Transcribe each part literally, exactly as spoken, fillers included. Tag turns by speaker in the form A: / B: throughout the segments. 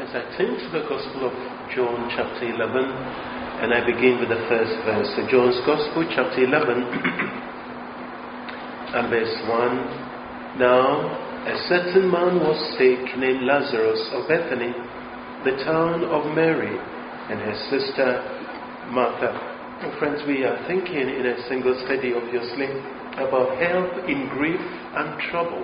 A: as I turn to the Gospel of John chapter eleven, and I begin with the first verse. So John's Gospel chapter eleven and verse one. Now a certain man was sick named Lazarus of Bethany, the town of Mary, and her sister Martha. Oh, friends, we are thinking in a single study, obviously, about help in grief and trouble.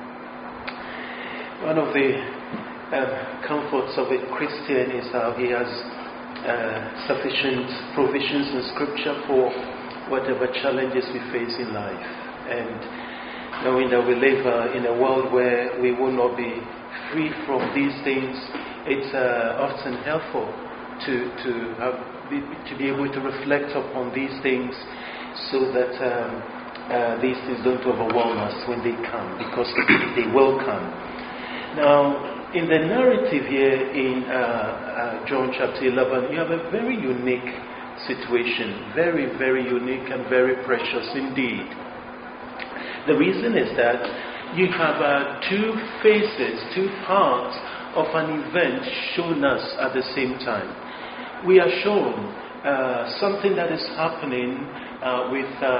A: One of the um, comforts of a Christian is how he has uh, sufficient provisions in Scripture for whatever challenges we face in life. And knowing that we live uh, in a world where we will not be free from these things, it's uh, often helpful to to have be, to be able to reflect upon these things, so that um, uh, these things don't overwhelm us when they come, because they will come. Now, in the narrative here in uh, uh, John chapter eleven, you have a very unique situation, very, very unique and very precious indeed. The reason is that you have uh, two phases, two parts of an event shown us at the same time. We are shown uh, something that is happening uh, with uh,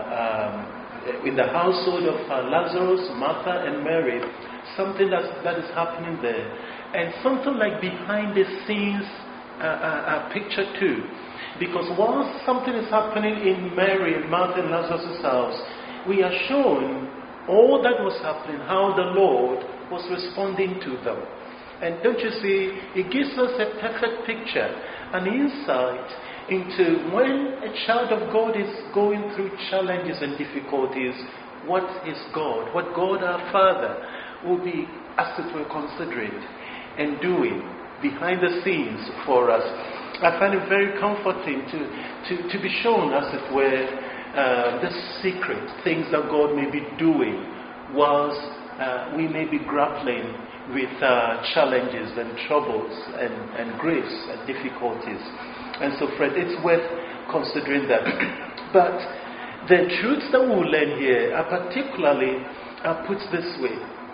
A: um, in the household of uh, Lazarus, Martha, and Mary. Something that that is happening there, and something like behind the scenes uh, uh, uh, picture too. Because while something is happening in Mary and Martha and Lazarus' house, we are shown all that was happening, how the Lord was responding to them. And don't you see, it gives us a perfect picture, an insight into when a child of God is going through challenges and difficulties, what is God, what God our Father will be, as it were, considering and doing behind the scenes for us. I find it very comforting to, to, to be shown, as it were, uh, the secret things that God may be doing whilst uh, we may be grappling with uh, challenges and troubles and, and griefs and difficulties. And so, Fred, it's worth considering that. But the truths that we will learn here are particularly are put this way.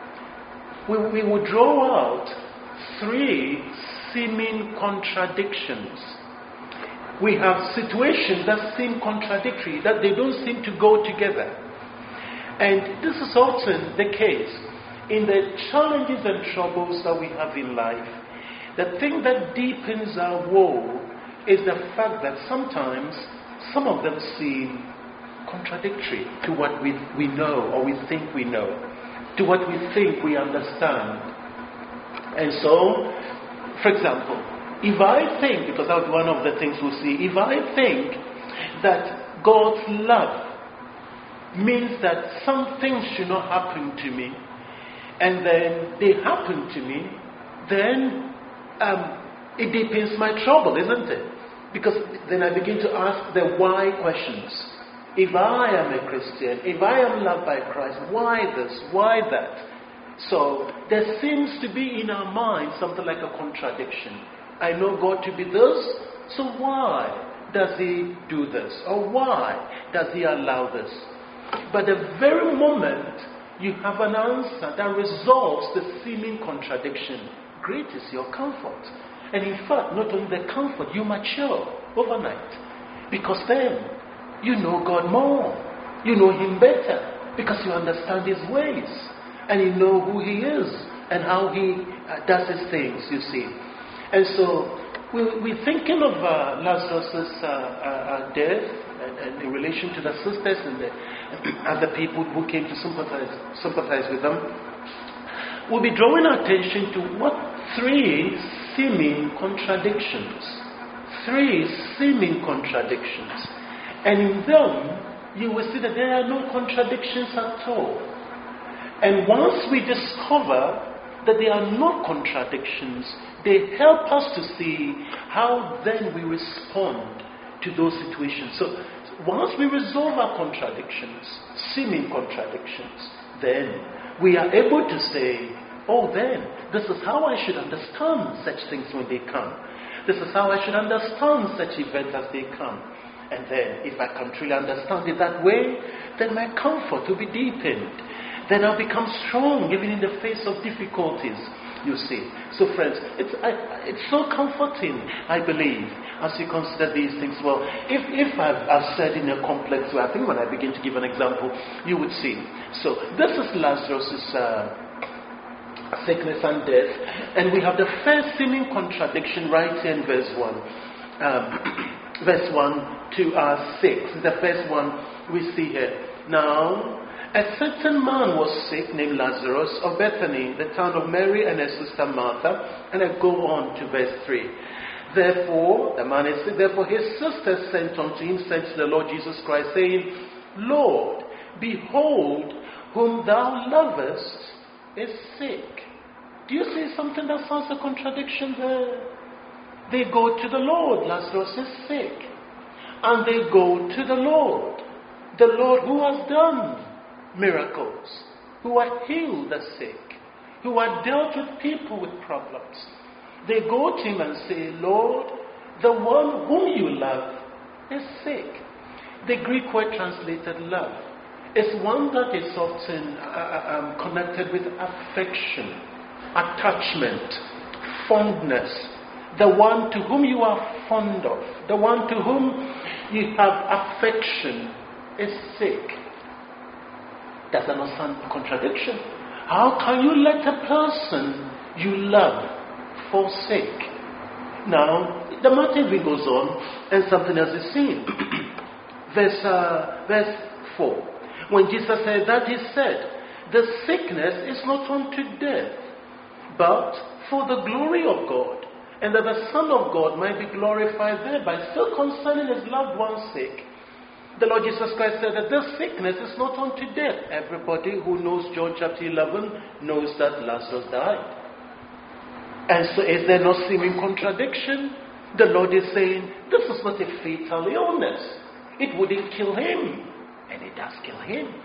A: We, we will draw out three seeming contradictions. We have situations that seem contradictory, that they don't seem to go together. And this is often the case in the challenges and troubles that we have in life. The thing that deepens our woe is the fact that sometimes some of them seem contradictory to what we, we know or we think we know, to what we think we understand. And so, for example, if I think, because that's one of the things we'll see, if I think that God's love means that some things should not happen to me, and then they happen to me, then um, it deepens my trouble, isn't it? Because then I begin to ask the why questions. If I am a Christian, if I am loved by Christ, why this, why that? So there seems to be in our mind something like a contradiction. I know God to be this, so why does He do this? Or why does He allow this? But the very moment you have an answer that resolves the seeming contradiction, great is your comfort. And in fact, not only the comfort, you mature overnight. Because then you know God more. You know Him better because you understand His ways. And you know who He is and how He uh, does His things, you see. And so we, we're thinking of uh, Lazarus' uh, uh, uh, death and, and in relation to the sisters and the other people who came to sympathize, sympathize with them. We'll be drawing our attention to what three seeming contradictions. Three seeming contradictions. And in them, you will see that there are no contradictions at all. And once we discover that there are no contradictions, they help us to see how then we respond to those situations. So once we resolve our contradictions, seeming contradictions, then we are able to say, oh, then, this is how I should understand such things when they come. This is how I should understand such events as they come. And then, if I can truly understand it that way, then my comfort will be deepened. Then I'll become strong even in the face of difficulties. you see. So friends, it's, I, it's so comforting, I believe, as you consider these things. Well, if, if I've, I've said in a complex way, I think when I begin to give an example, you would see. So this is Lazarus' uh, sickness and death, and we have the first seeming contradiction right here in verse one. Um, verse one to uh, six, the first one we see here. Now, a certain man was sick named Lazarus of Bethany, the town of Mary and her sister Martha. And I go on to verse three. Therefore, the man is sick. Therefore, his sister sent unto him, sent to the Lord Jesus Christ, saying, Lord, behold, whom thou lovest is sick. Do you see something that sounds a contradiction there? They go to the Lord. Lazarus is sick. And they go to the Lord. The Lord who has done miracles, who had healed the sick, who had dealt with people with problems. They go to him and say, Lord, the one whom you love is sick. The Greek word translated love is one that is often uh, um, connected with affection, attachment, fondness. The one to whom you are fond of, the one to whom you have affection is sick. Does that not sound a contradiction? How can you let a person you love fall sick? Now, the matter even goes on, and something else is seen. verse, uh, verse four. When Jesus said that, he said, the sickness is not unto death, but for the glory of God, and that the Son of God might be glorified thereby. Still concerning his loved one sick, the Lord Jesus Christ said that this sickness is not unto death. Everybody who knows John chapter eleven knows that Lazarus died. And so is there no seeming contradiction? The Lord is saying, this is not a fatal illness. It wouldn't kill him. And it does kill him.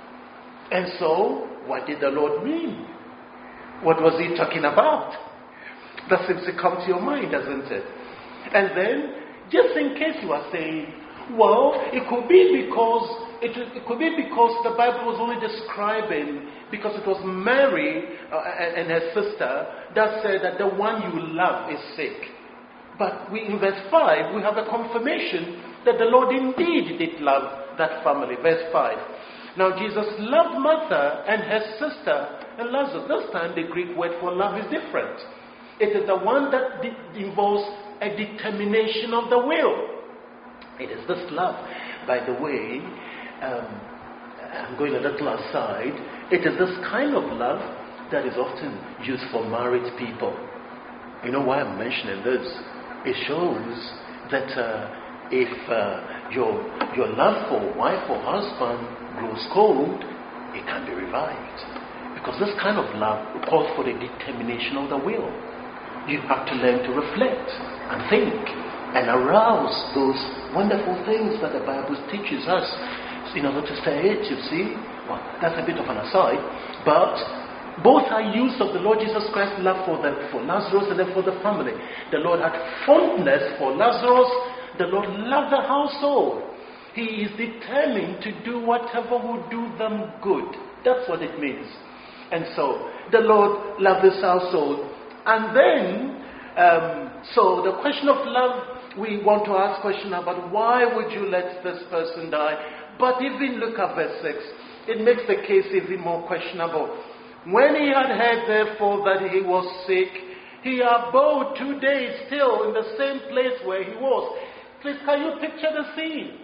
A: And so, what did the Lord mean? What was he talking about? That seems to come to your mind, doesn't it? And then, just in case you are saying, well, it could be because it, it could be because the Bible was only describing, because it was Mary uh, and, and her sister that said that the one you love is sick. But we, in verse five, we have a confirmation that the Lord indeed did love that family. Verse five. Now Jesus loved Martha and her sister and Lazarus. This time the Greek word for love is different. It is the one that de- involves a determination of the will. It is this love. By the way, um, I'm going a little aside. It is this kind of love that is often used for married people. You know why I'm mentioning this? It shows that uh, if uh, your your love for wife or husband grows cold, it can be revived. Because this kind of love calls for the determination of the will. You have to learn to reflect and think and arouse those wonderful things that the Bible teaches us in order to say it, you see. Well, that's a bit of an aside. But both are used of the Lord Jesus Christ's love for, the, for Lazarus and then for the family. The Lord had fondness for Lazarus. The Lord loved the household. He is determined to do whatever will do them good. That's what it means. And so, the Lord loved this household. And then, um, so the question of love, we want to ask question about why would you let this person die? But even look at verse six. It makes the case even more questionable. When he had heard therefore that he was sick, he abode two days still in the same place where he was. Please, can you picture the scene?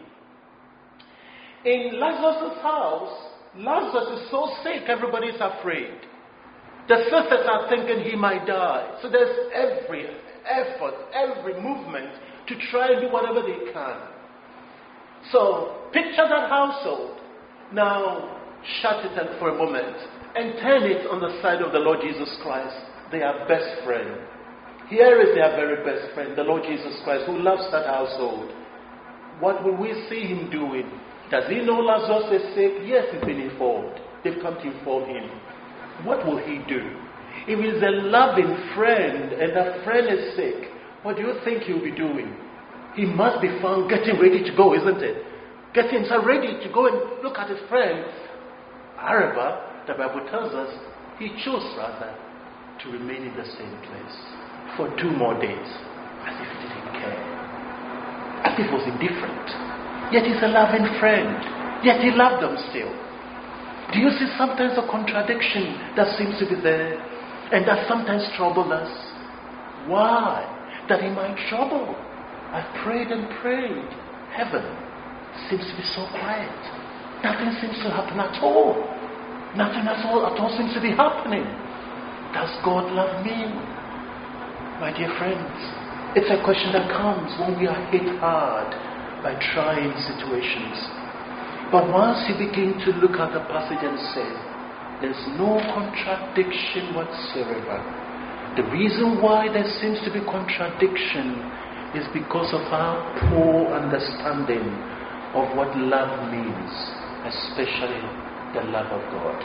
A: In Lazarus' house, Lazarus is so sick, everybody is afraid. The sisters are thinking he might die. So there's every effort, every movement to try and do whatever they can. So, picture that household. Now, shut it up for a moment and turn it on the side of the Lord Jesus Christ, their best friend. Here is their very best friend, the Lord Jesus Christ, who loves that household. What will we see him doing? Does he know Lazarus is sick? Yes, he's been informed. They've come to inform him. What will he do? If he's a loving friend and that friend is sick, what do you think he'll be doing? He must be found getting ready to go, isn't it? Getting himself ready to go and look at his friend. However, the Bible tells us he chose rather to remain in the same place for two more days, as if he didn't care, as if he was indifferent. Yet he's a loving friend, yet he loved them still. Do you see sometimes a contradiction that seems to be there and that sometimes troubles us? Why? That it might trouble. I've prayed and prayed. Heaven seems to be so quiet. Nothing seems to happen at all. Nothing at all at all seems to be happening. Does God love me? My dear friends, it's a question that comes when we are hit hard by trying situations. But once you begin to look at the passage and say, there's no contradiction whatsoever. The reason why there seems to be contradiction is because of our poor understanding of what love means, especially the love of God.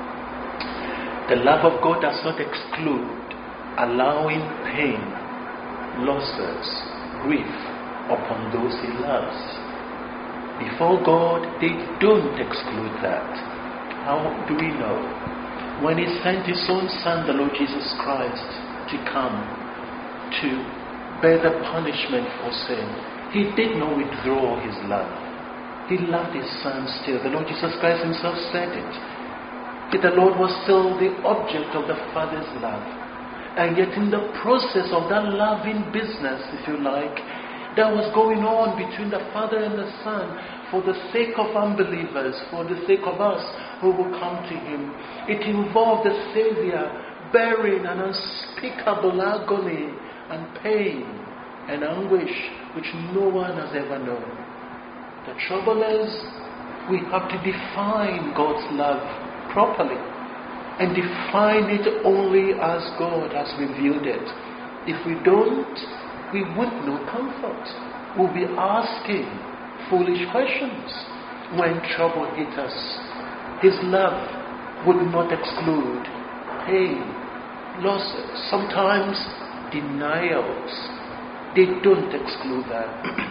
A: The love of God does not exclude allowing pain, losses, grief upon those he loves. Before God, they don't exclude that. How do we know? When he sent his own son, the Lord Jesus Christ, to come to bear the punishment for sin, he did not withdraw his love. He loved his son still. The Lord Jesus Christ himself said it. That the Lord was still the object of the Father's love. And yet in the process of that loving business, if you like, that was going on between the Father and the Son, for the sake of unbelievers, for the sake of us who will come to him, it involved the Savior bearing an unspeakable agony and pain and anguish which no one has ever known. The trouble is, we have to define God's love properly and define it only as God has revealed it. If we don't, we won't know comfort. We'll be asking foolish questions when trouble hits us. His love would not exclude pain, losses, sometimes denials. They don't exclude that.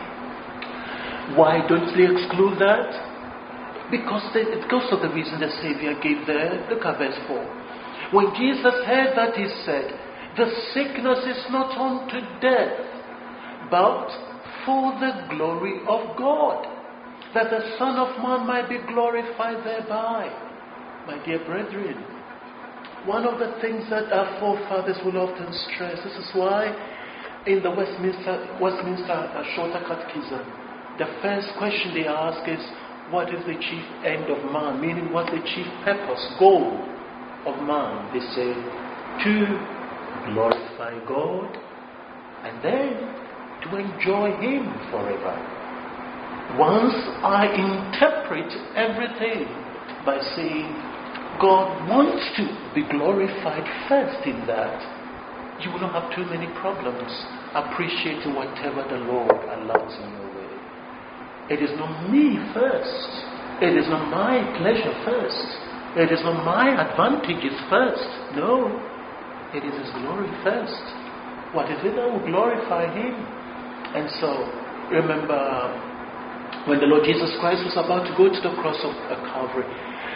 A: Why don't they exclude that? Because they, it goes to the reason the Savior gave there. Look at verse four. When Jesus heard that, he said, the sickness is not unto death, but for the glory of God, that the Son of Man might be glorified thereby. My dear brethren, one of the things that our forefathers will often stress, this is why in the Westminster, Westminster uh, Shorter Catechism, the first question they ask is, what is the chief end of man? Meaning, what's the chief purpose, goal of man? They say, to glorify God and then to enjoy him forever. Once I interpret everything by saying God wants to be glorified first in that, you will not have too many problems appreciating whatever the Lord allows in your way. It is not me first. It is not my pleasure first. It is not my advantages first. No. It is his glory first. What is it that will glorify him? And so, remember, when the Lord Jesus Christ was about to go to the cross of Calvary,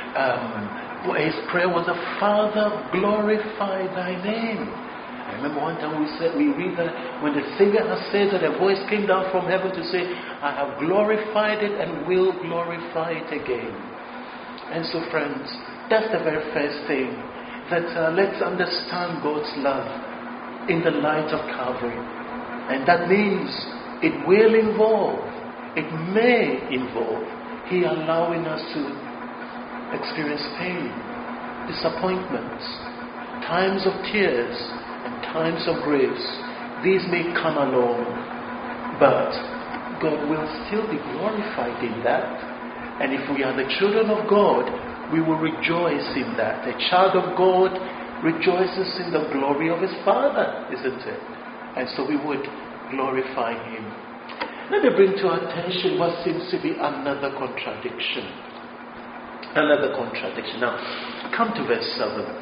A: um, his prayer was, Father, glorify thy name. I remember one time we said, we read that when the Savior has said that a voice came down from heaven to say, I have glorified it and will glorify it again. And so, friends, that's the very first thing, that uh, let's understand God's love in the light of Calvary. And that means it will involve, it may involve, He allowing us to experience pain, disappointments, times of tears, and times of grace. These may come along, but God will still be glorified in that. And if we are the children of God, we will rejoice in that. A child of God rejoices in the glory of his Father, isn't it? And so we would glorify him. Let me bring to our attention what seems to be another contradiction. Another contradiction. Now, come to verse seven.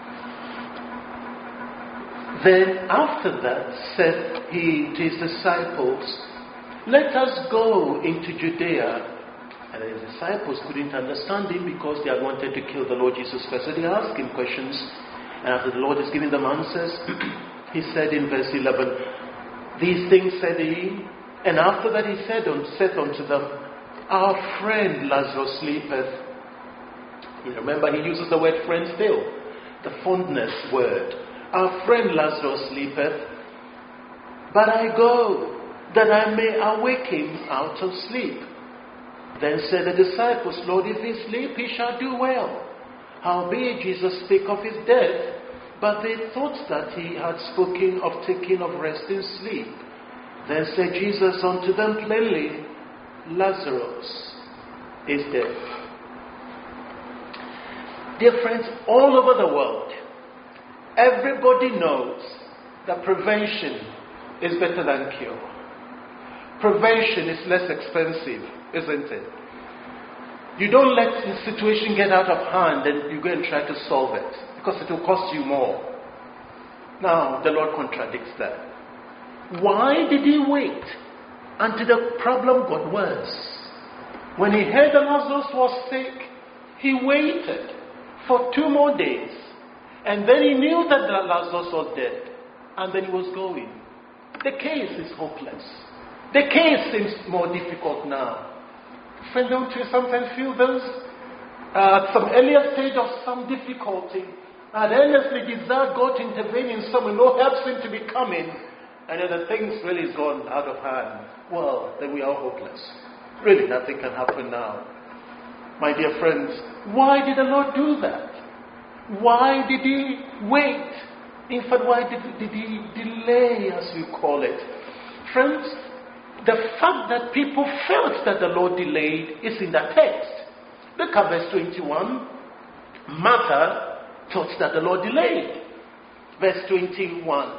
A: Then after that said he to his disciples, let us go into Judea. And his disciples couldn't understand him because they had wanted to kill the Lord Jesus Christ. So they asked him questions. And after the Lord is giving them answers, he said in verse eleven, these things said he, and after that he said, said unto them, our friend Lazarus sleepeth. You remember, he uses the word friend still, the fondness word. Our friend Lazarus sleepeth, but I go, that I may awake him out of sleep. Then said the disciples, Lord, if he sleep, he shall do well. Howbeit Jesus spake of his death, but they thought that he had spoken of taking of rest in sleep. Then said Jesus unto them plainly, Lazarus is dead. Dear friends, all over the world, everybody knows that prevention is better than cure. Prevention is less expensive, isn't it? You don't let the situation get out of hand and you go and try to solve it, because it will cost you more. Now, the Lord contradicts that. Why did he wait until the problem got worse? When he heard that Lazarus was sick, he waited for two more days. And then he knew that Lazarus was dead. And then he was going. The case is hopeless. The case seems more difficult now. Friend, don't you sometimes feel those? Uh, at some earlier stage of some difficulty, I'd earnestly desired God to intervene in some, and no help seemed to be coming, and then the thing's really has gone out of hand. Well, then we are hopeless. Really, nothing can happen now. My dear friends, why did the Lord do that? Why did he wait? In fact, why did, did he delay, as we call it? Friends, the fact that people felt that the Lord delayed is in the text. Look at verse twenty-one. Martha thought that the Lord delayed. Verse twenty-one.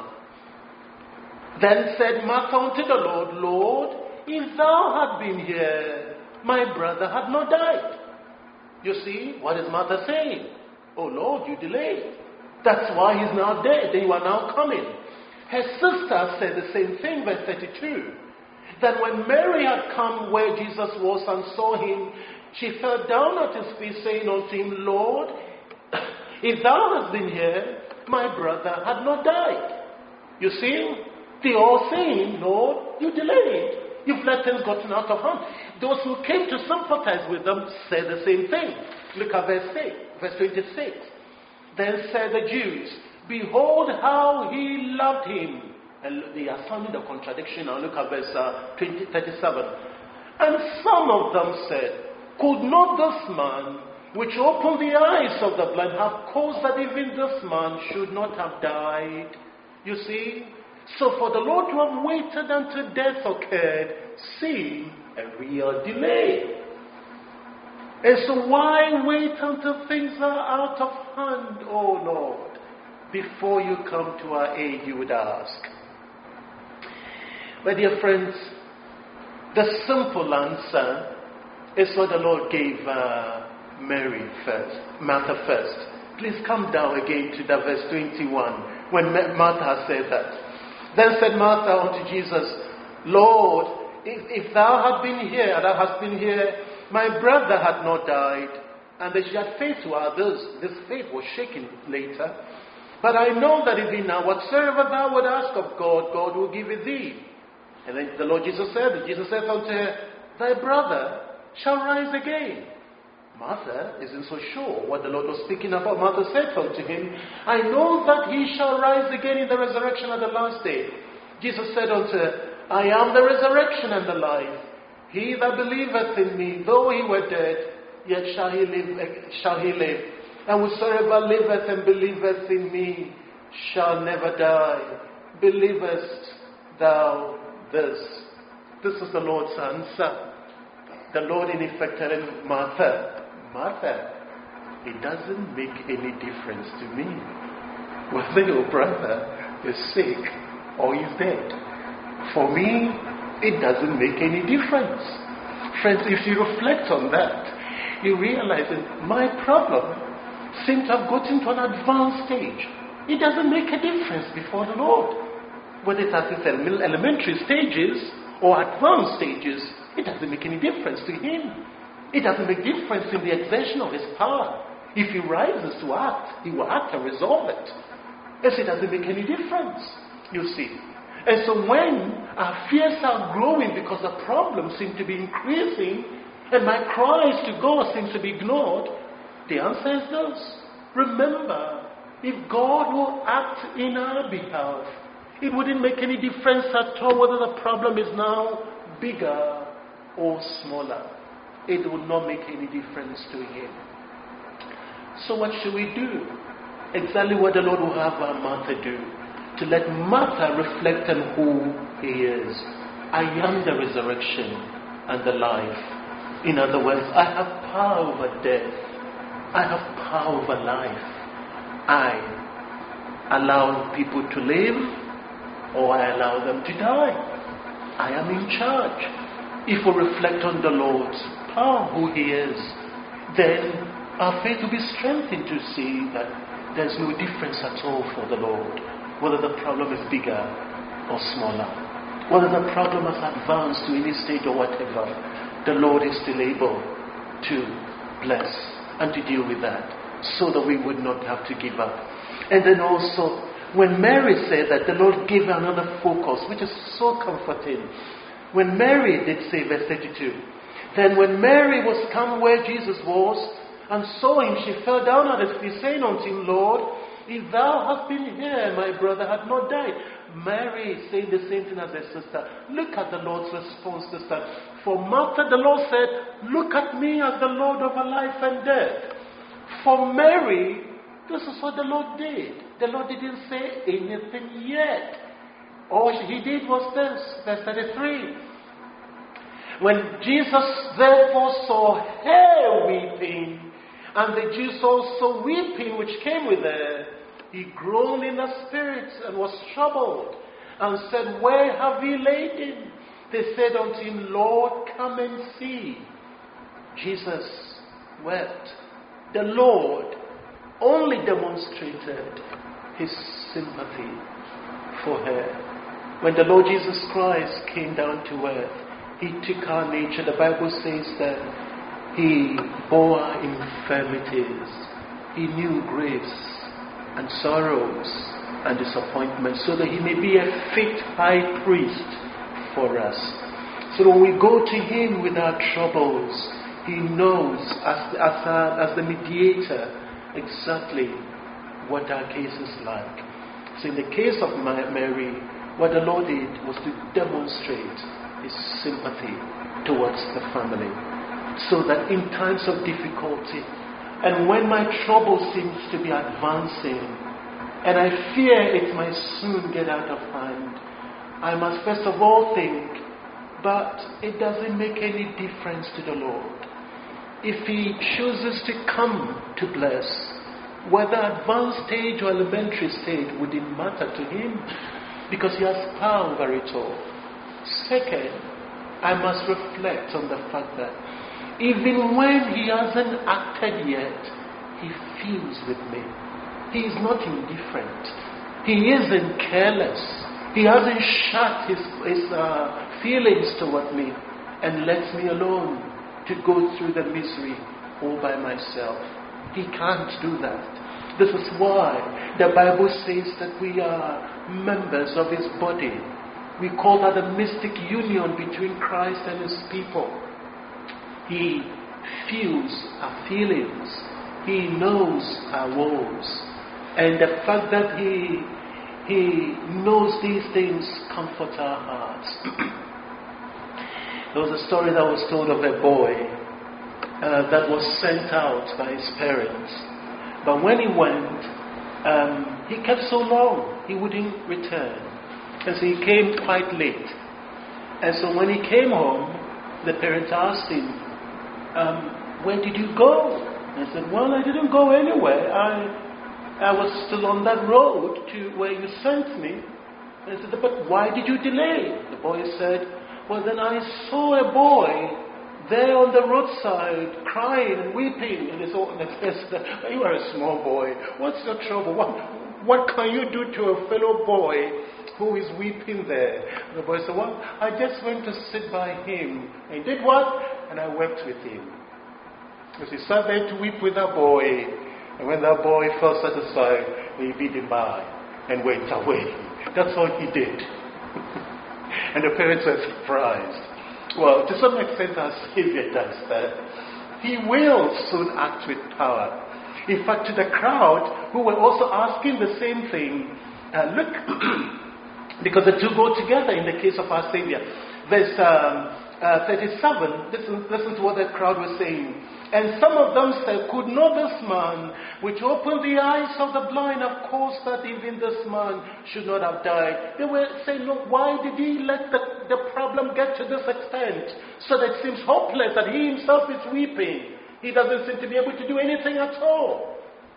A: Then said Martha unto the Lord, Lord, if thou had been here, my brother had not died. You see, what is Martha saying? Oh Lord, you delayed. That's why he's now dead. You are now coming. Her sister said the same thing, verse thirty-two. That when Mary had come where Jesus was and saw him, she fell down at his feet, saying unto him, Lord, if thou hadst been here, my brother had not died. You see, they all saying, Lord, you delayed. You've let things gotten out of hand. Those who came to sympathize with them said the same thing. Look at verse six, verse twenty-six. Then said the Jews, behold how he loved him. And they are finding the contradiction. Now look at verse uh, twenty, thirty-seven. And some of them said, could not this man, which opened the eyes of the blind, have caused that even this man should not have died? You see? So for the Lord to have waited until death occurred seemed a real delay. And so why wait until things are out of hand, oh Lord, before you come to our aid, you would ask? My dear friends, the simple answer is what the Lord gave uh, Mary first, Martha first. Please come down again to the verse twenty-one, when Martha said that. Then said Martha unto Jesus, Lord, if, if thou had been here, thou hast been here, my brother had not died. And that she had faith to others. This faith was shaken later. But I know that even now, whatsoever thou would ask of God, God will give it thee. And then the Lord Jesus said, Jesus said unto her, thy brother shall rise again. Martha isn't so sure what the Lord was speaking about. Martha said unto him, I know that he shall rise again in the resurrection at the last day. Jesus said unto her, I am the resurrection and the life. He that believeth in me, though he were dead, yet shall he live. Shall he live. And whosoever liveth and believeth in me shall never die. Believest thou this? This is the Lord's answer. The Lord in effect telling Martha, Martha, it doesn't make any difference to me whether your brother is sick or is dead. For me, it doesn't make any difference. Friends, if you reflect on that, you realize that my problem seems to have gotten to an advanced stage. It doesn't make a difference before the Lord. Whether it's at its elementary stages or advanced stages, it doesn't make any difference to him. It doesn't make difference in the exertion of his power. If he rises to act, he will act and resolve it. Yes, it doesn't make any difference, you see. And so when our fears are growing because the problems seem to be increasing and my cries to God seem to be ignored, the answer is this. Remember, if God will act in our behalf, it wouldn't make any difference at all whether the problem is now bigger or smaller. It would not make any difference to him. So what should we do? Exactly what the Lord will have our Martha do. To let Martha reflect on who he is. I am the resurrection and the life. In other words, I have power over death. I have power over life. I allow people to live or I allow them to die. I am in charge. If we reflect on the Lord's power, who he is, then our faith will be strengthened to see that there's no difference at all for the Lord, whether the problem is bigger or smaller, whether the problem has advanced to any stage or whatever. The Lord is still able to bless and to deal with that, so that we would not have to give up. And then also, when Mary said that, the Lord gave her another focus, which is so comforting. When Mary did say, verse thirty-two, then when Mary was come where Jesus was, and saw him, she fell down at his feet, saying unto him, Lord, if thou hadst been here, my brother had not died. Mary is saying the same thing as her sister. Look at the Lord's response this time. For Martha, the Lord said, look at me as the Lord over life and death. For Mary, this is what the Lord did. The Lord didn't say anything yet. All he did was this, verse thirty-three. When Jesus therefore saw her weeping, and the Jews also weeping which came with her, he groaned in the spirit and was troubled, and said, where have ye laid him? They said unto him, Lord, come and see. Jesus wept. The Lord only demonstrated his sympathy for her. When the Lord Jesus Christ came down to earth, he took our nature. The Bible says that he bore our infirmities. He knew griefs and sorrows and disappointments, so that he may be a fit high priest for us. So when we go to him with our troubles, he knows as, as, our, as the mediator exactly what our case is like. So in the case of Mary, what the Lord did was to demonstrate his sympathy towards the family, so that in times of difficulty, and when my trouble seems to be advancing, and I fear it might soon get out of hand, I must first of all think, but it doesn't make any difference to the Lord. If he chooses to come to bless, whether advanced stage or elementary stage wouldn't matter to him, because he has power over it all. Second, I must reflect on the fact that even when he hasn't acted yet, he feels with me. He is not indifferent. He isn't careless. He hasn't shut his, his uh, feelings toward me and lets me alone to go through the misery all by myself. He can't do that. This is why the Bible says that we are members of his body. We call that the mystic union between Christ and his people. He feels our feelings. He knows our woes. And the fact that he, he knows these things comforts our hearts. There was a story that was told of a boy uh, that was sent out by his parents. But when he went, um, he kept so long, he wouldn't return. And so he came quite late. And so when he came home, the parents asked him, um, where did you go? And he said, well, I didn't go anywhere. I, I was still on that road to where you sent me. And he said, but why did you delay? The boy said, well, then I saw a boy there on the roadside, crying and weeping. And his own said, you are a small boy. What's your trouble? What, what can you do to a fellow boy who is weeping there? And the boy said, well, I just went to sit by him. And he did what? And I wept with him. As he sat there to weep with that boy, and when that boy felt satisfied, he beat him by and went away. That's all he did. And the parents were surprised. Well, to some extent our Savior does that. He will soon act with power. In fact, to the crowd who were also asking the same thing, uh, look, because the two go together in the case of our Savior. Verse um, uh, thirty-seven, listen, listen to what the crowd was saying. And some of them said, could not this man, which opened the eyes of the blind, have caused that even this man should not have died? They were saying, look, why did he let the, the problem get to this extent? So that it seems hopeless that he himself is weeping. He doesn't seem to be able to do anything at all.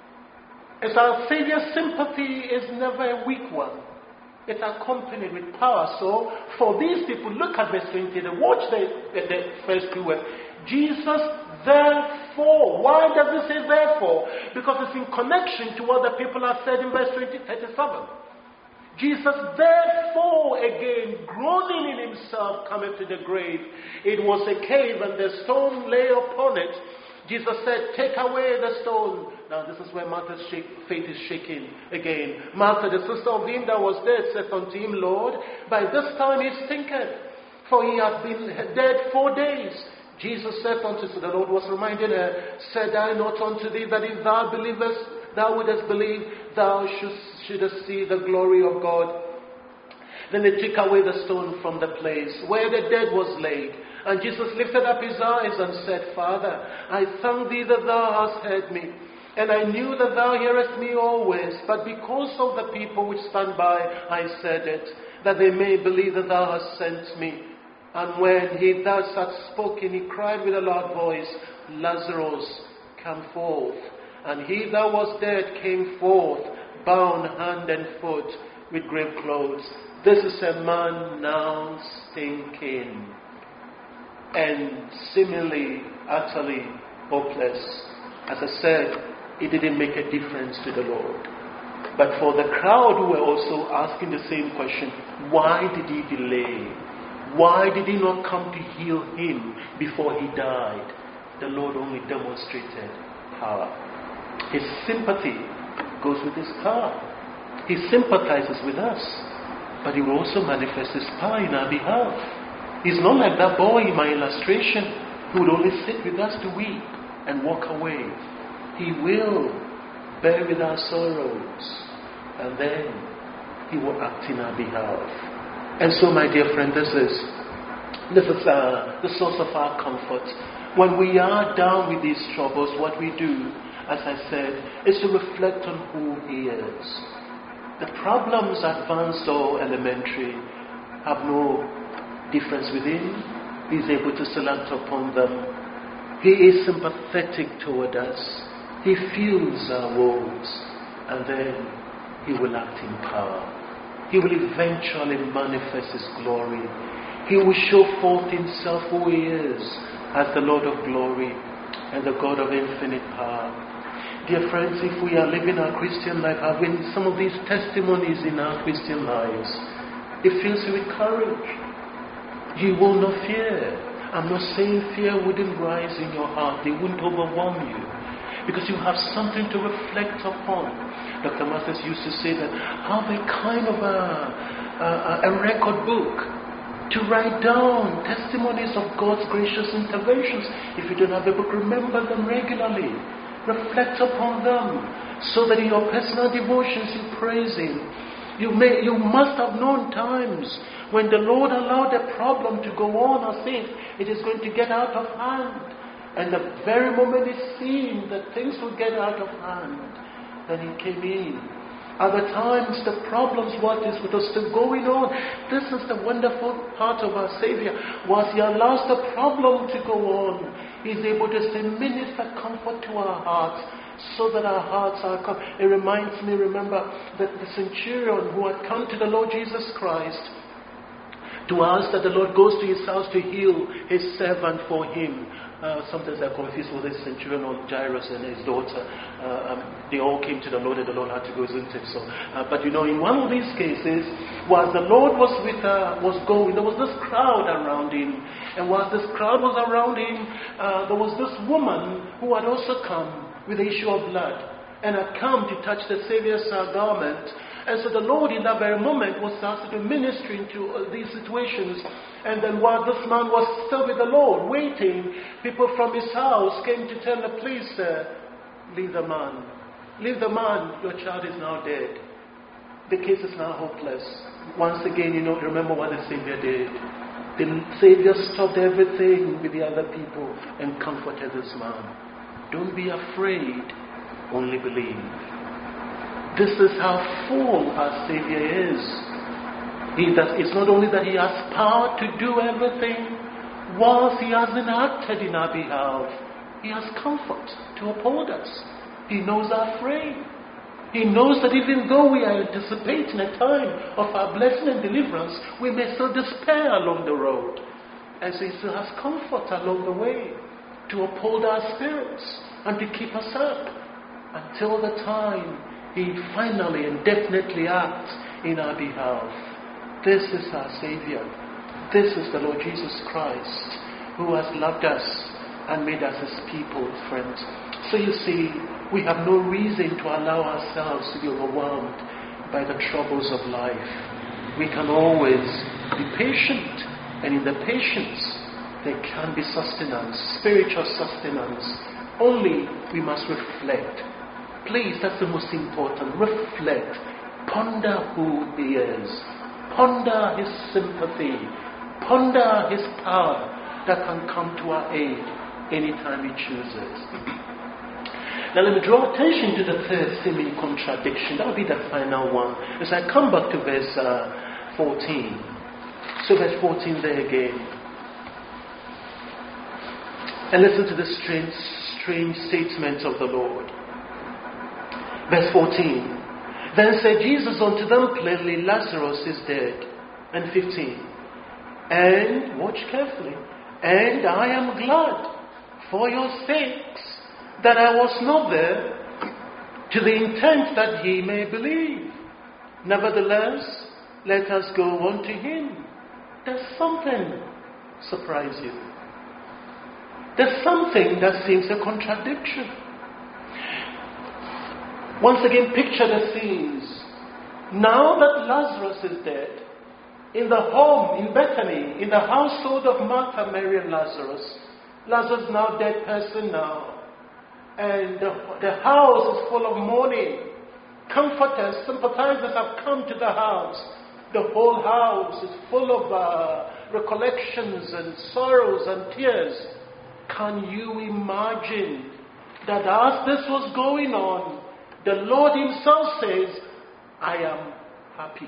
A: As our Savior's sympathy is never a weak one. It's accompanied with power. So, for these people, look at verse twenty. They watch the, the, the first two words. Jesus, therefore. Why does it say therefore? Because it's in connection to what the people have said in verse twenty, thirty-seven. Jesus, therefore, again, groaning in himself, cometh to the grave. It was a cave, and the stone lay upon it. Jesus said, take away the stone. Now this is where Martha's shake, faith is shaking again. Martha, the sister of him that was dead, said unto him, Lord, by this time he stinketh, for he hath been dead four days. Jesus said unto her, the Lord was reminding her, said I not unto thee that if thou believest, thou wouldest believe, thou shouldst, shouldest see the glory of God. Then they took away the stone from the place where the dead was laid. And Jesus lifted up his eyes and said, Father, I thank thee that thou hast heard me. And I knew that thou hearest me always. But because of the people which stand by, I said it, that they may believe that thou hast sent me. And when he thus had spoken, he cried with a loud voice, Lazarus, come forth. And he that was dead came forth, bound hand and foot with grave clothes. This is a man now stinking, and seemingly utterly hopeless. As I said, it didn't make a difference to the Lord. But for the crowd who were also asking the same question, why did he delay? Why did he not come to heal him before he died? The Lord only demonstrated power. His sympathy goes with his power. He sympathizes with us, but he will also manifest his power in our behalf. He's not like that boy in my illustration who would only sit with us to weep and walk away. He will bear with our sorrows, and then he will act in our behalf. And so, my dear friend, this is this is uh, the source of our comfort. When we are down with these troubles, what we do, as I said, is to reflect on who he is. The problems, advanced or elementary, have no difference with him. He's able to select upon them. He is sympathetic toward us. He feels our woes, and then he will act in power. He will eventually manifest his glory. He will show forth himself who he is as the Lord of glory and the God of infinite power. Dear friends, if we are living our Christian life, having some of these testimonies in our Christian lives, it fills you with courage. You will not fear. I'm not saying fear wouldn't rise in your heart. They wouldn't overwhelm you, because you have something to reflect upon. Doctor Masters used to say that have a kind of a, a, a record book to write down testimonies of God's gracious interventions. If you don't have a book, remember them regularly. Reflect upon them, so that in your personal devotions you praise Him. You may, you must have known times when the Lord allowed a problem to go on as if it is going to get out of hand. And the very moment it seemed that things would get out of hand, then He came in. Other times the problems, what is with us still going on. This is the wonderful part of our Savior. Whilst He allows the problem to go on, He's able to say, minister comfort to our hearts, so that our hearts are calm. It reminds me, remember, that the centurion who had come to the Lord Jesus Christ, to ask that the Lord goes to his house to heal his servant for him. Uh, sometimes I confuse with this centurion of Jairus and his daughter. Uh, um, they all came to the Lord and the Lord had to go, isn't it? So, uh, but you know, in one of these cases, while the Lord was with uh, was going, there was this crowd around him. And while this crowd was around him, uh, there was this woman who had also come with the issue of blood and had come to touch the Savior's uh, garment. And so the Lord in that very moment was asked to minister into uh, these situations. And then while this man was still with the Lord, waiting, people from his house came to tell him, please, sir, leave the man. Leave the man, your child is now dead. The case is now hopeless. Once again, you know, remember what the Savior did. The Savior stopped everything with the other people and comforted this man. Don't be afraid, only believe. This is how full our Savior is. He does, it's not only that he has power to do everything, whilst he hasn't acted in our behalf, he has comfort to uphold us. He knows our frame. He knows that even though we are anticipating a time of our blessing and deliverance, we may still despair along the road. And so he still has comfort along the way to uphold our spirits and to keep us up until the time he finally and definitely acts in our behalf. This is our Savior. This is the Lord Jesus Christ, who has loved us and made us his people, friends. So you see, we have no reason to allow ourselves to be overwhelmed by the troubles of life. We can always be patient, and in the patience, there can be sustenance, spiritual sustenance. Only we must reflect. Please, that's the most important. Reflect. Ponder who he is. Ponder his sympathy. Ponder his power that can come to our aid anytime he chooses. Now let me draw attention to the third seeming contradiction. That will be the final one. As I come back to verse uh, fourteen. So verse fourteen there again. And listen to the strange, strange statements of the Lord. Verse fourteen. Then said Jesus unto them plainly, Lazarus is dead. And fifteen. And, watch carefully, and I am glad for your sakes that I was not there, to the intent that ye may believe. Nevertheless, let us go unto him. Does something surprise you? There's something that seems a contradiction. Once again, picture the scenes. Now that Lazarus is dead, in the home, in Bethany, in the household of Martha, Mary, and Lazarus, Lazarus now dead person now. And the, the house is full of mourning. Comforters, sympathizers have come to the house. The whole house is full of uh, recollections and sorrows and tears. Can you imagine that as this was going on, the Lord himself says, I am happy.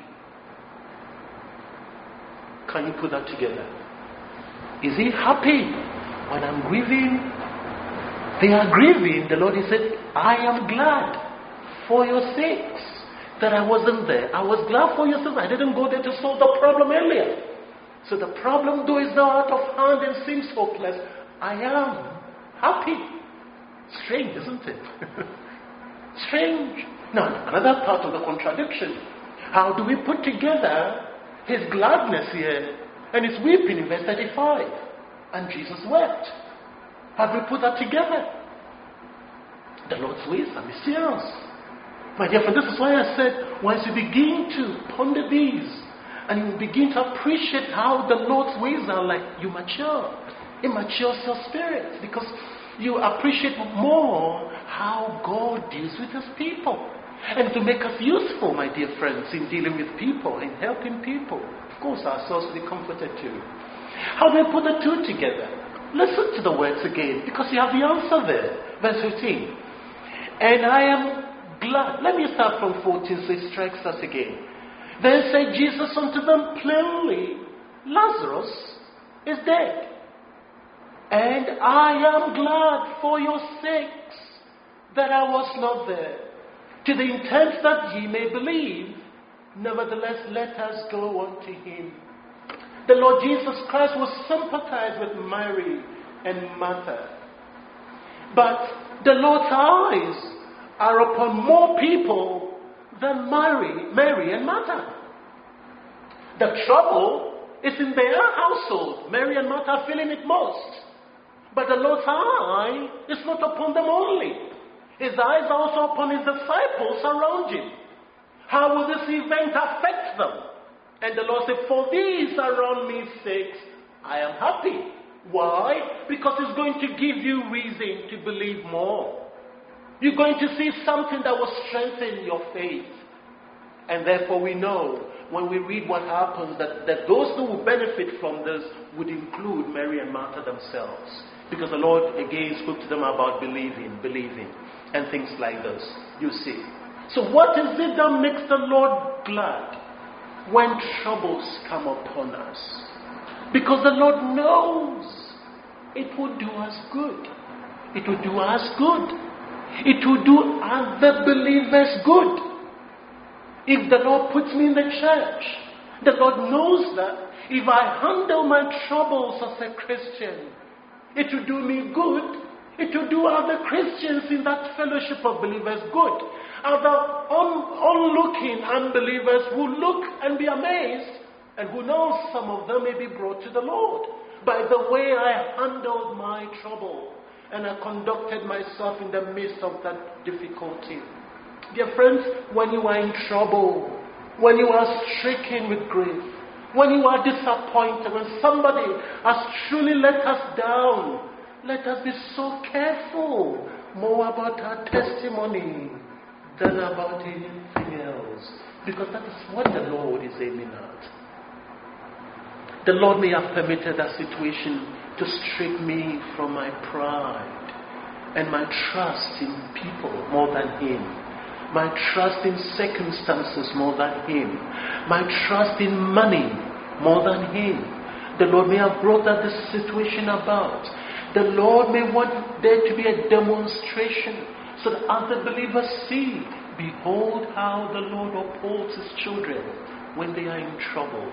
A: Can you put that together? Is he happy when I'm grieving? They are grieving. The Lord he said, I am glad for your sakes that I wasn't there. I was glad for your sakes. I didn't go there to solve the problem earlier. So the problem, though, is now out of hand and seems hopeless. I am happy. Strange, isn't it? Strange. Now, another part of the contradiction. How do we put together his gladness here and his weeping in verse thirty-five? And Jesus wept. How do we put that together? The Lord's ways are mysterious. My dear friend, this is why I said, once you begin to ponder these and you begin to appreciate how the Lord's ways are, like you mature. It matures your spirit because you appreciate more how God deals with his people. And to make us useful, my dear friends, in dealing with people, in helping people. Of course, ourselves to be comforted too. How do we put the two together? Listen to the words again, because you have the answer there. Verse fifteen. And I am glad. Let me start from fourteen, so it strikes us again. Then said Jesus unto them plainly, Lazarus is dead. And I am glad for your sakes that I was not there, to the intent that ye may believe. Nevertheless, let us go unto him. The Lord Jesus Christ was sympathized with Mary and Martha. But the Lord's eyes are upon more people than Mary, Mary and Martha. The trouble is in their household. Mary and Martha are feeling it most. But the Lord's eye is not upon them only. His eyes are also upon his disciples around him. How will this event affect them? And the Lord said, for these around me sakes, I am happy. Why? Because it's going to give you reason to believe more. You're going to see something that will strengthen your faith. And therefore we know, when we read what happens, that, that those who will benefit from this would include Mary and Martha themselves. Because the Lord again spoke to them about believing, believing, and things like this. You see. So what is it that makes the Lord glad when troubles come upon us? Because the Lord knows it will do us good. It will do us good. It will do other believers good. If the Lord puts me in the church, the Lord knows that if I handle my troubles as a Christian, it will do me good. It will do other Christians in that fellowship of believers good. Other un- onlooking unbelievers will look and be amazed, and who knows, some of them may be brought to the Lord by the way I handled my trouble and I conducted myself in the midst of that difficulty. Dear friends, when you are in trouble, when you are stricken with grief, when you are disappointed, when somebody has truly let us down, let us be so careful more about our testimony than about anything else. Because that is what the Lord is aiming at. The Lord may have permitted that situation to strip me from my pride and my trust in people more than Him. My trust in circumstances more than Him. My trust in money more than Him. The Lord may have brought that this situation about. The Lord may want there to be a demonstration so that other believers see, behold how the Lord upholds His children when they are in trouble.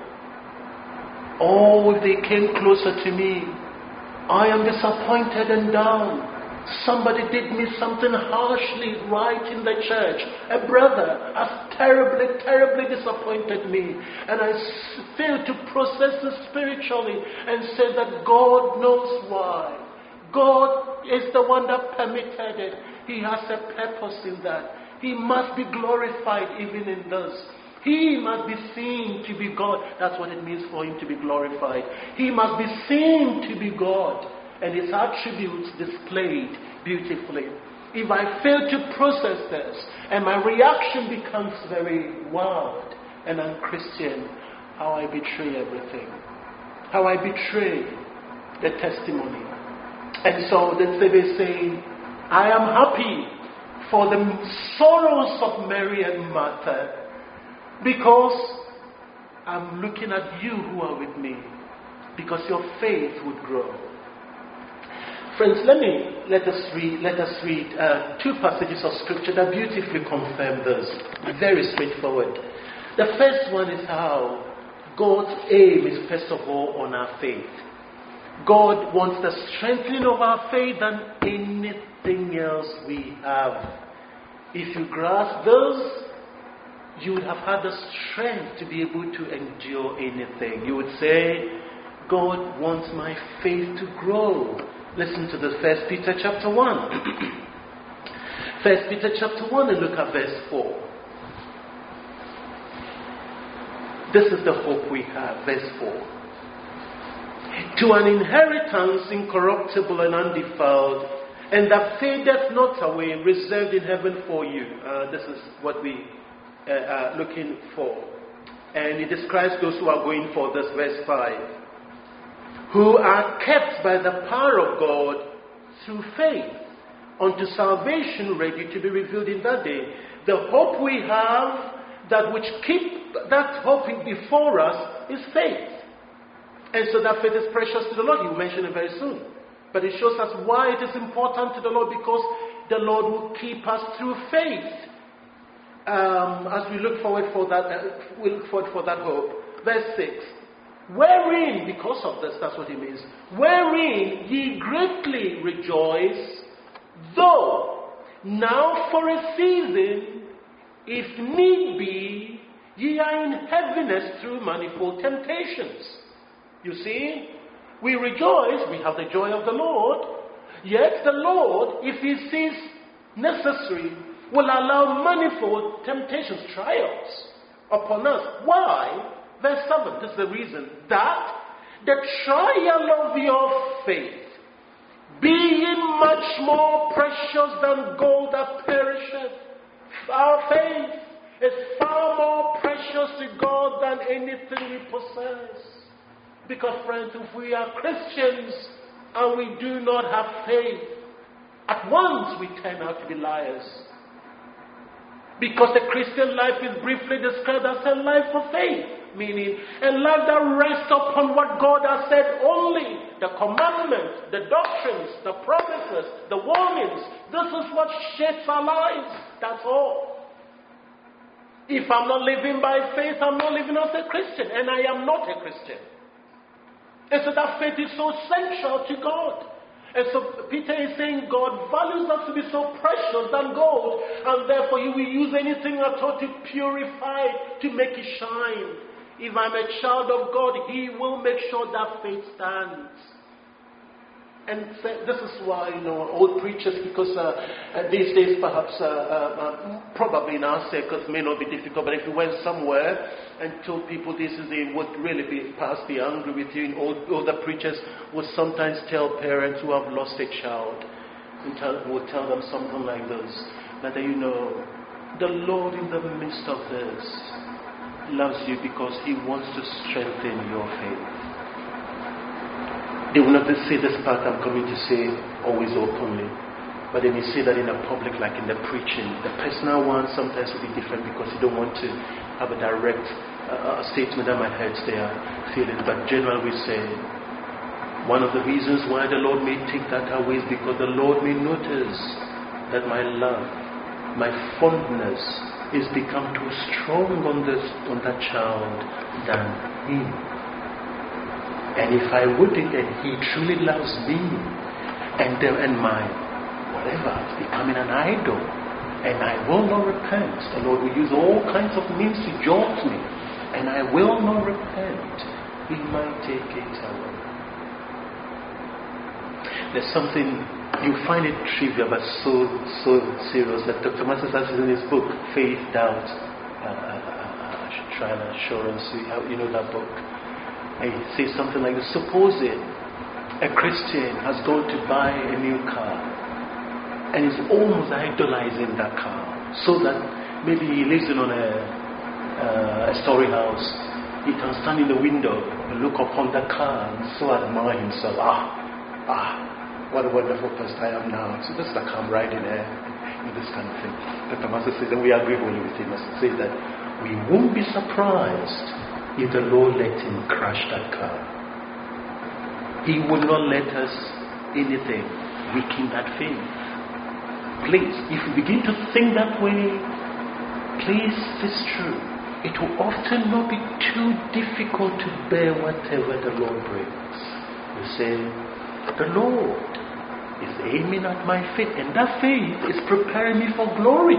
A: Oh, if they came closer to me, I am disappointed and down. Somebody did me something harshly right in the church. A brother has terribly, terribly disappointed me. And I failed to process it spiritually and say that God knows why. God is the one that permitted it. He has a purpose in that. He must be glorified even in this. He must be seen to be God. That's what it means for Him to be glorified. He must be seen to be God, and His attributes displayed beautifully. If I fail to process this, and my reaction becomes very wild and unchristian, how I betray everything. How I betray the testimony. And so then they say, I am happy for the sorrows of Mary and Martha, because I'm looking at you who are with me, because your faith would grow. Friends, let me let us read let us read uh, two passages of scripture that beautifully confirm this. Very straightforward. The first one is how God's aim is first of all on our faith. God wants the strengthening of our faith than anything else we have. If you grasp this, you would have had the strength to be able to endure anything. You would say, God wants my faith to grow. Listen to this, First Peter chapter one. First Peter chapter one, and look at verse four. This is the hope we have, verse four. To an inheritance incorruptible and undefiled, and that fadeth not away, reserved in heaven for you. Uh, this is what we Uh, uh, looking for. And it describes those who are going for this, verse five. Who are kept by the power of God through faith unto salvation, ready to be revealed in that day. The hope we have, that which keep that hope before us, is faith. And so that faith is precious to the Lord. He will mention it very soon. But it shows us why it is important to the Lord, because the Lord will keep us through faith. Um, as we look forward for that, uh, we look forward for that hope. Verse six. Wherein, because of this, that's what it means, wherein ye greatly rejoice, though now for a season, if need be, ye are in heaviness through manifold temptations. You see, we rejoice, we have the joy of the Lord, yet the Lord, if he sees necessary, will allow manifold temptations, trials upon us. Why? Verse seven, this is the reason, that the trial of your faith, being much more precious than gold that perisheth, our faith is far more precious to God than anything we possess. Because, friends, if we are Christians and we do not have faith, at once we turn out to be liars. Because the Christian life is briefly described as a life of faith, meaning a life that rests upon what God has said only. The commandments, the doctrines, the promises, the warnings. This is what shapes our lives. That's all. If I'm not living by faith, I'm not living as a Christian. And I am not a Christian. And so that faith is so central to God. And so Peter is saying God values us to be so precious than gold, and therefore he will use anything at all to purify it, to make it shine. If I'm a child of God, he will make sure that faith stands. And this is why, you know, old preachers, because uh, uh, these days perhaps, uh, uh, uh, probably in our circles may not be difficult, but if you went somewhere and told people this is, they would really be, perhaps be angry with you. And old, older preachers would sometimes tell parents who have lost a child, and tell, would tell them something like this, that you know, the Lord in the midst of this loves you because he wants to strengthen your faith. They will not say this part I'm coming to say always openly, but they may say that in a public, like in the preaching. The personal one sometimes will be different because you don't want to have a direct uh, statement that might hurt their feelings. But generally we say, one of the reasons why the Lord may take that away is because the Lord may notice that my love, my fondness is become too strong on this on that child than him. And if I wouldn't, and he truly loves me, and uh, and my whatever is becoming an idol, and I will not repent, the Lord will use all kinds of means to jolt me, and I will not repent, he might take it away. There's something, you find it trivial, but so so serious, that Doctor Matthew says in his book, Faith, Doubt, uh, uh, uh, Trial and Assurance. You know that book? He says something like this. Supposing a Christian has gone to buy a new car and is almost idolizing that car, so that maybe he lives in on a, uh, a story house. He can stand in the window and look upon the car and so admire himself. Ah, ah, what a wonderful person I am now. So this is the car I'm riding there, and this kind of thing. Doctor Master says, and we agree only with him, as he says that we won't be surprised if the Lord let him crash that car. He will not let us anything weaken that faith. Please, if we begin to think that way, please, it's true. It will often not be too difficult to bear whatever the Lord brings. You say, the Lord is aiming at my faith, and that faith is preparing me for glory.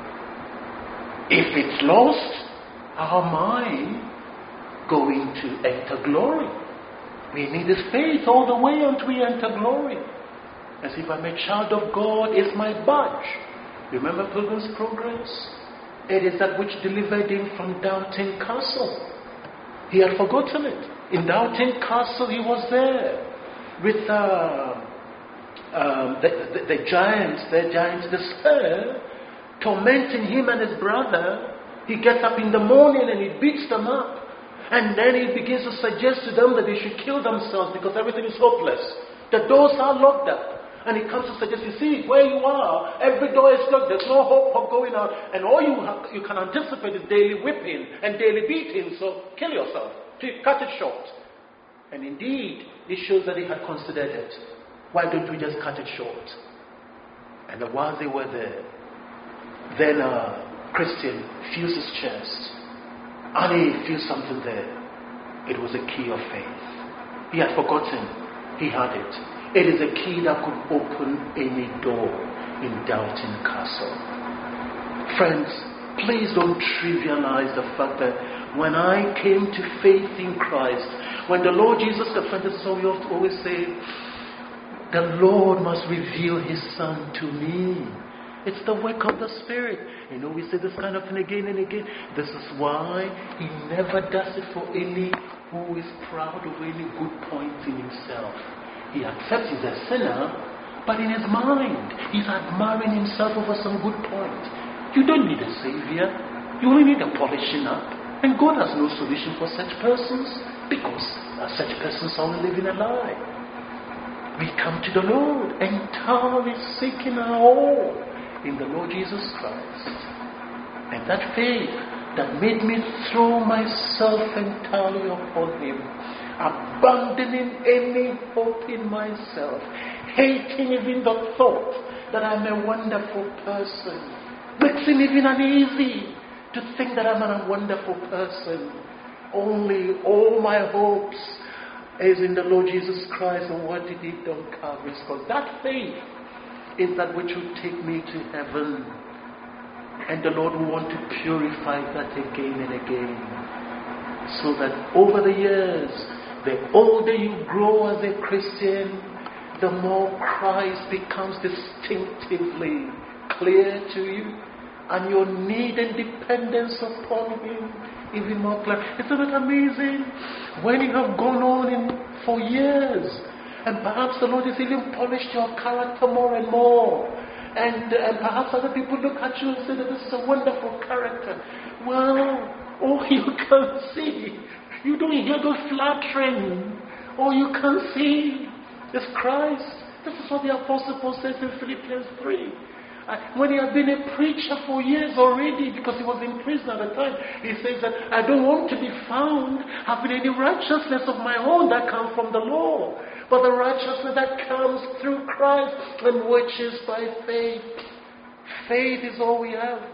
A: If it's lost, how am I going to enter glory? We need this faith all the way until we enter glory. As if I'm a child of God, it's my badge. Remember Pilgrim's Progress? It is that which delivered him from Doubting Castle. He had forgotten it. In Doubting Castle, he was there with uh, um, the, the, the giants, the giants despair, tormenting him and his brother. He gets up in the morning and he beats them up. And then he begins to suggest to them that they should kill themselves because everything is hopeless. The doors are locked up. And he comes to suggest, you see, where you are, every door is locked. There's no hope of going out. And all you have, you can anticipate is daily whipping and daily beating. So kill yourself. To cut it short. And indeed, it shows that he had considered it. Why don't we just cut it short? And while they were there, then a Christian feels his chest. And he feels something there. It was a key of faith. He had forgotten. He had it. It is a key that could open any door in Doubting Castle. Friends, please don't trivialize the fact that when I came to faith in Christ, when the Lord Jesus, the friend, so we always say, the Lord must reveal His Son to me. It's the work of the Spirit. You know, we say this kind of thing again and again. This is why He never does it for any who is proud of any good point in himself. He accepts he's a sinner, but in his mind, he's admiring himself over some good point. You don't need a Savior. You only need a polishing up. And God has no solution for such persons, because such persons are only living a lie. We come to the Lord, entirely seeking our all in the Lord Jesus Christ. And that faith that made me throw myself entirely upon Him, abandoning any hope in myself, hating even the thought that I'm a wonderful person, makes it even uneasy to think that I'm a wonderful person. Only all my hopes is in the Lord Jesus Christ and what did He do on Calvary's cross. That faith is that which will take me to heaven. And the Lord will want to purify that again and again. So that over the years, the older you grow as a Christian, the more Christ becomes distinctively clear to you. And your need and dependence upon Him even more clear. Isn't it amazing? When you have gone on in for years, and perhaps the Lord has even polished your character more and more, and, and perhaps other people look at you and say that this is a wonderful character. Well, all you can see, you don't hear those flattering. All you can see is Christ. This is what the Apostle Paul says in Philippians three. Uh, when he had been a preacher for years already, because he was in prison at the time, he says that I don't want to be found having any righteousness of my own that comes from the law, but the righteousness that comes through Christ, and which is by faith. Faith is all we have.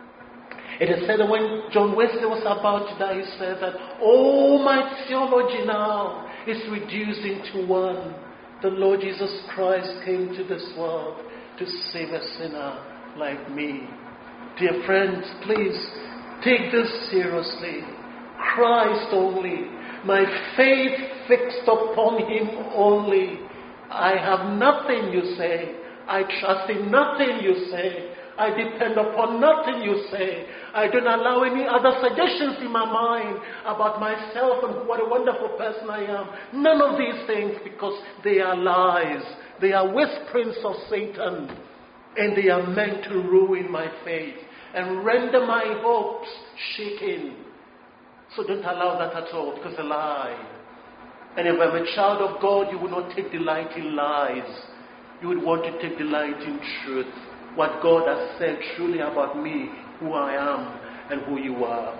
A: It is said that when John Wesley was about to die, he said that all my theology now is reduced into one. The Lord Jesus Christ came to this world to save a sinner like me. Dear friends, please take this seriously. Christ only. My faith fixed upon Him only. I have nothing, you say. I trust in nothing, you say. I depend upon nothing, you say. I don't allow any other suggestions in my mind about myself and what a wonderful person I am. None of these things, because they are lies. They are whisperings of Satan, and they are meant to ruin my faith and render my hopes shaken. So don't allow that at all, because a lie. And if I'm a child of God, you will not take delight in lies. You would want to take delight in truth. What God has said truly about me, who I am, and who you are.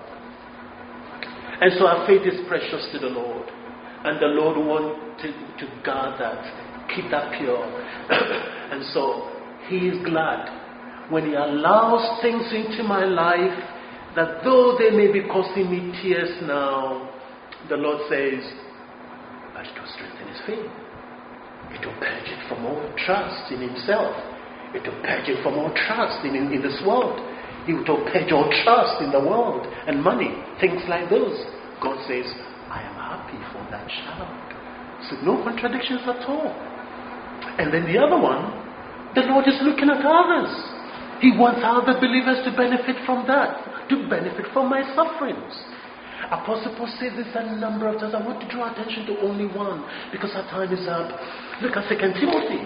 A: And so our faith is precious to the Lord. And the Lord wants to, to guard that, keep that pure. And so He is glad when He allows things into my life that though they may be causing me tears now, the Lord says, but it will strengthen His faith. It will purge it from all trust in Himself. It will purge it from all trust in, in, in this world. It will purge all trust in the world and money, things like those. God says, I am happy for that child. So no contradictions at all. And then the other one, the Lord is looking at others. He wants other believers to benefit from that, to benefit from my sufferings. Apostle Paul says this a number of times. I want to draw attention to only one, because our time is up. Look at Second Timothy.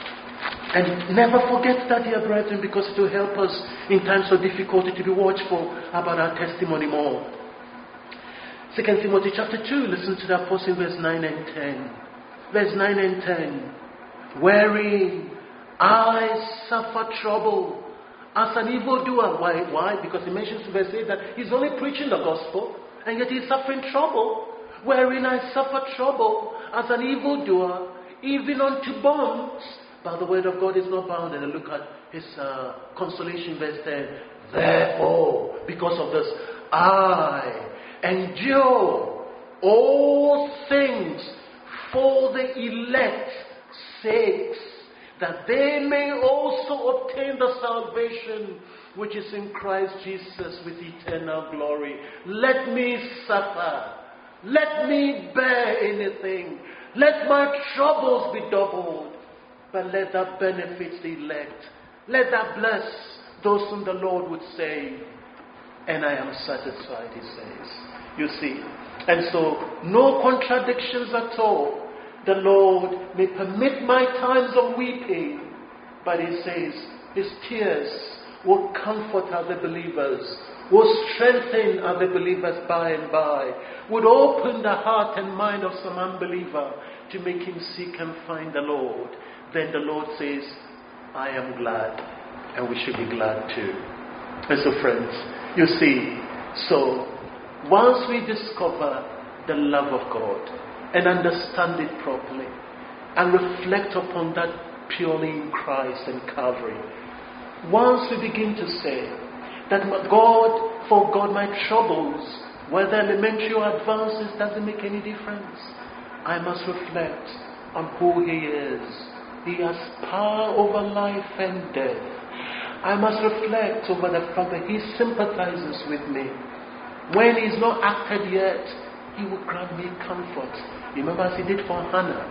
A: And never forget that, dear brethren, because it will help us in times of difficulty to be watchful about our testimony more. Second Timothy chapter two, listen to the apostle in verse nine and ten. Verse nine and ten. Wherein I suffer trouble as an evildoer. Why? Why? Because he mentions in verse eight that he's only preaching the gospel, and yet he's suffering trouble. Wherein I suffer trouble as an evildoer, even unto bonds. But the word of God is not bound. And look at his uh, consolation, verse ten. Therefore, because of this, I endure all things for the elect's sakes, that they may also obtain the salvation which is in Christ Jesus with eternal glory. Let me suffer. Let me bear anything. Let my troubles be doubled. But let that benefit the elect. Let that bless those whom the Lord would save. And I am satisfied, he says. You see. And so, no contradictions at all. The Lord may permit my times of weeping, but he says his tears will comfort other believers, will strengthen other believers by and by, would open the heart and mind of some unbeliever to make him seek and find the Lord. Then the Lord says, I am glad, and we should be glad too. And so friends, you see, so once we discover the love of God and understand it properly and reflect upon that purely in Christ and Calvary, once we begin to say that God, for God my troubles, whether elementary or advances, doesn't make any difference. I must reflect on who he is. He has power over life and death. I must reflect over the fact that he sympathizes with me. When he's not acted yet, he will grant me comfort. Remember as he did for Hannah.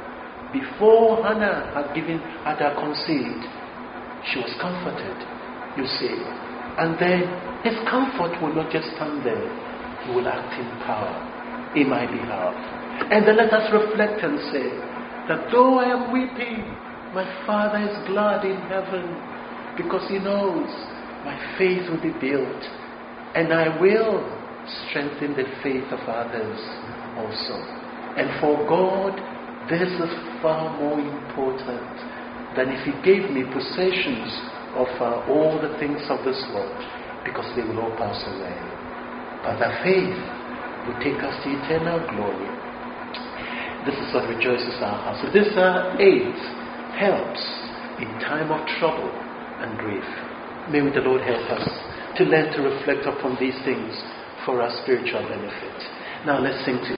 A: Before Hannah had given, had her conceived, she was comforted, you see. And then his comfort will not just stand there. He will act in power in my behalf. And then let us reflect and say that though I am weeping, my Father is glad in heaven, because he knows my faith will be built, and I will strengthen the faith of others also. And for God, this is far more important than if he gave me possessions of uh, all the things of this world, because they will all pass away. But the faith will take us to eternal glory. This is what rejoices our hearts. So this uh, aid helps in time of trouble and grief. May the Lord help us to learn to reflect upon these things for our spiritual benefit. Now let's sing to